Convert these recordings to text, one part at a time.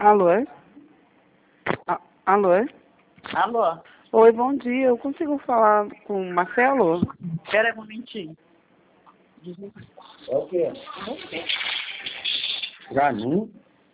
Alô? Alô? Alô? Oi, bom dia. Eu consigo falar com o Marcelo? Espera aí um momentinho. É o quê? Pra mim?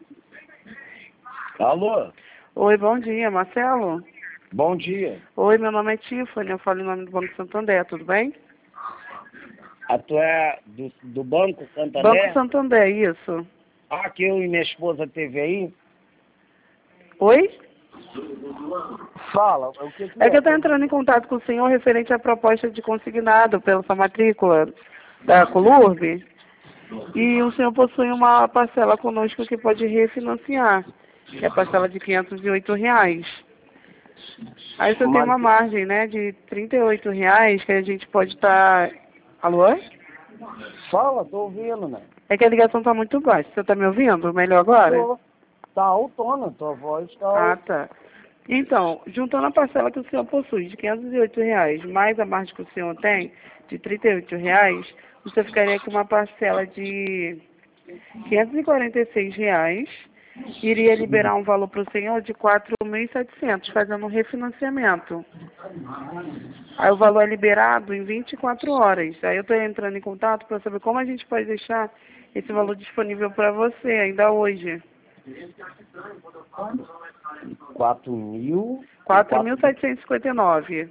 Alô? Oi, bom dia, Marcelo? Bom dia. Oi, meu nome é Tiffany, eu falo em nome do Banco Santander, tudo bem? Tu é do Banco Santander? Banco Santander, isso. Ah, que eu e minha esposa teve aí? Oi? Fala, o que É que eu estou entrando em contato com o senhor referente à proposta de consignado pela sua matrícula da Colurb. E o senhor possui uma parcela conosco que pode refinanciar, que é a parcela de R$ 508. Aí você tem uma margem, né, de R$ 38 que a gente pode estar... Alô? Fala, tô ouvindo, né? É que a ligação está muito baixa. Você está me ouvindo? Melhor agora? Tô. Tá autona, tua voz tá Ah, tá. Então, juntando a parcela que o senhor possui de R$ 508, mais a margem que o senhor tem de R$ 38, você ficaria com uma parcela de R$ 546, iria liberar um valor para o senhor de 4.700, fazendo um refinanciamento. Aí o valor é liberado em 24 horas. Aí eu estou entrando em contato para saber como a gente pode deixar esse valor disponível para você ainda hoje. 4.000? 4.759.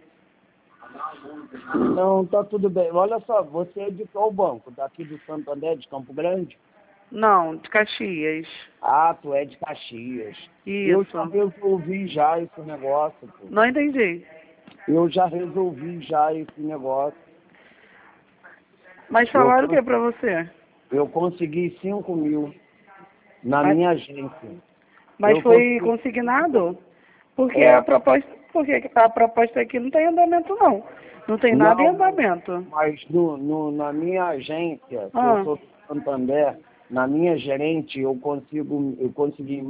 Não, tá tudo bem. Olha só, você é de qual banco? Daqui do Santander, de Campo Grande? Não, de Caxias. Ah, tu é de Caxias. Eu Isso. já resolvi já esse negócio, pô. Não entendi. Eu já resolvi já esse negócio. Mas falaram o que pra você? Eu consegui 5.000 na Mas, minha agência. mas Eu foi consegui, consignado? Porque é, a proposta aqui não tem andamento, não. Não tem nada em não, andamento. mas na minha agência, que eu Ah, sou do Santander, na minha gerente, eu consegui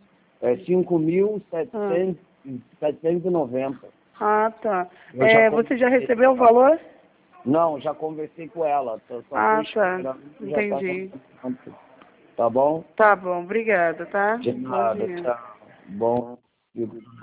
5.790. tá. Eu já Você já conversei recebeu o com ela. valor? Não, já conversei com ela. Só tô Ah, tá. esperando, já tá Entendi. acontecendo. Tá bom? Tá bom, obrigada, tá? De Bom nada, dia. tchau. Bom.